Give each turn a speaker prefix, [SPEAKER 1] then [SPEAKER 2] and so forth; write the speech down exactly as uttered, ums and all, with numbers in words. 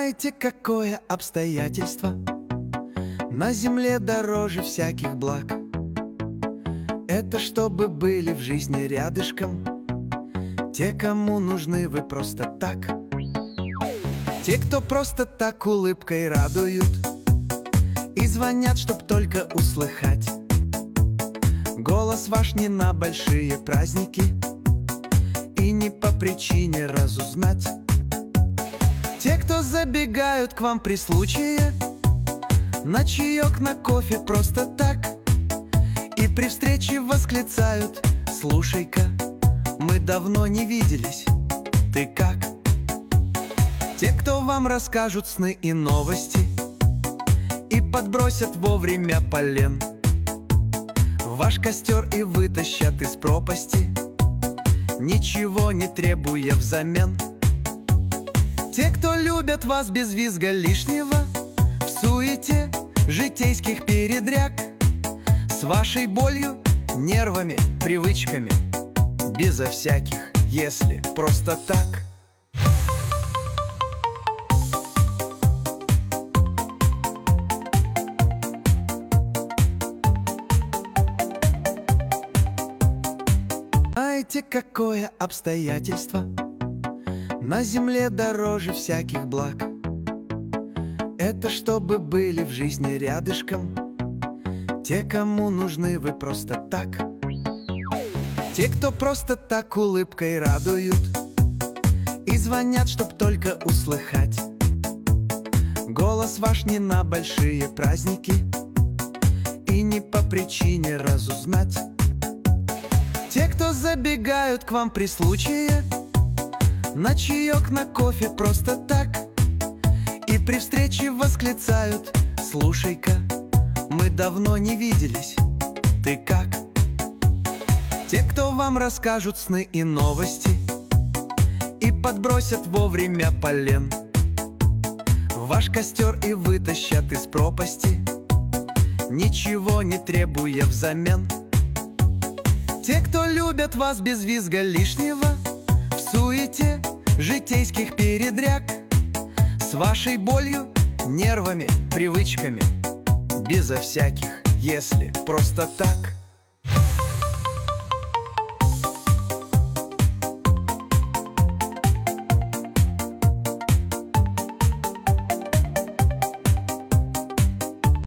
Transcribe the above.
[SPEAKER 1] Знаете, какое обстоятельство на земле дороже всяких благ? Это чтобы были в жизни рядышком те, кому нужны вы просто так. Те, кто просто так улыбкой радуют и звонят, чтоб только услыхать голос ваш не на большие праздники и не по причине разузнать. Те, кто забегают к вам при случае на чаек, на кофе просто так, и при встрече восклицают: слушай-ка, мы давно не виделись, ты как? Те, кто вам расскажут сны и новости и подбросят вовремя полен в ваш костер и вытащат из пропасти, ничего не требуя взамен. Те, кто любят вас без визга лишнего в суете житейских передряг, с вашей болью, нервами, привычками, безо всяких «если», просто так. Знаете, какое обстоятельство на земле дороже всяких благ? Это чтобы были в жизни рядышком те, кому нужны вы просто так. Те, кто просто так улыбкой радуют и звонят, чтоб только услыхать голос ваш не на большие праздники и не по причине разузнать. Те, кто забегают к вам при случае на чаек, на кофе просто так, и при встрече восклицают: слушай-ка, мы давно не виделись, ты как? Те, кто вам расскажут сны и новости и подбросят вовремя полен в ваш костер и вытащат из пропасти, ничего не требуя взамен. Те, кто любят вас без визга лишнего в суете житейских передряг, с вашей болью, нервами, привычками, безо всяких «если», просто так.